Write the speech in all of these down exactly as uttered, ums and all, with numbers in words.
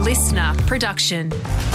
listener production.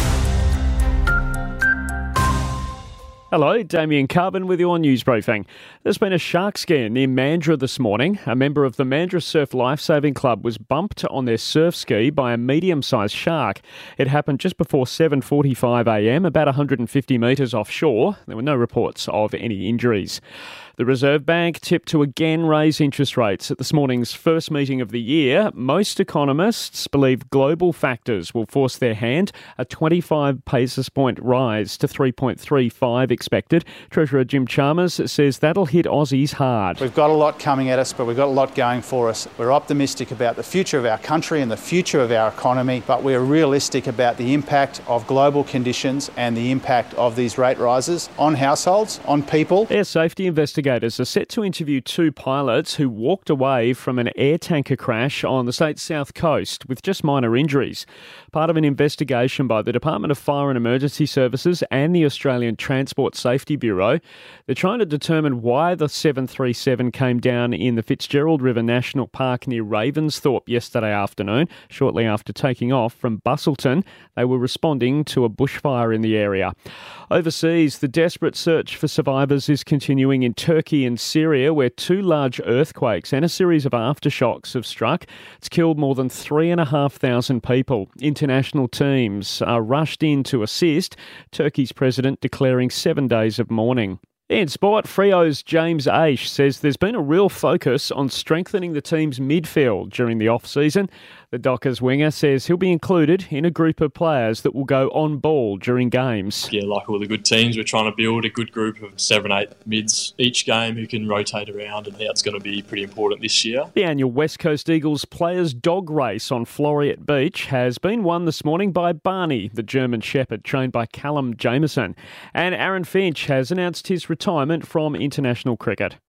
Hello, Damien Carbon with your news briefing. There's been a shark scare near Mandurah this morning. A member of the Mandurah Surf Lifesaving Club was bumped on their surf ski by a medium-sized shark. It happened just before seven forty-five a m, about one hundred fifty metres offshore. There were no reports of any injuries. The Reserve Bank tipped to again raise interest rates at this morning's first meeting of the year. Most economists believe global factors will force their hand. A twenty-five basis point rise to three point three five expected. Treasurer Jim Chalmers says that'll hit Aussies hard. We've got a lot coming at us, but we've got a lot going for us. We're optimistic about the future of our country and the future of our economy, but we're realistic about the impact of global conditions and the impact of these rate rises on households, on people. Air safety investigators are set to interview two pilots who walked away from an air tanker crash on the state's south coast with just minor injuries. Part of an investigation by the Department of Fire and Emergency Services and the Australian Transport Safety Bureau. They're trying to determine why the seven thirty-seven came down in the Fitzgerald River National Park near Ravensthorpe yesterday afternoon, shortly after taking off from Busselton. They were responding to a bushfire in the area. Overseas, the desperate search for survivors is continuing in Turkey and Syria, where two large earthquakes and a series of aftershocks have struck. It's killed more than three and a half thousand people. International teams are rushed in to assist, Turkey's president declaring seven days of mourning. In sport, Freo's James Aish says there's been a real focus on strengthening the team's midfield during the off-season. The Dockers winger says he'll be included in a group of players that will go on ball during games. Yeah, like all the good teams, we're trying to build a good group of seven, eight mids each game who can rotate around, and that's going to be pretty important this year. The annual West Coast Eagles Players' Dog Race on Floreat Beach has been won this morning by Barney, the German Shepherd trained by Callum Jamieson. And Aaron Finch has announced his retirement from international cricket.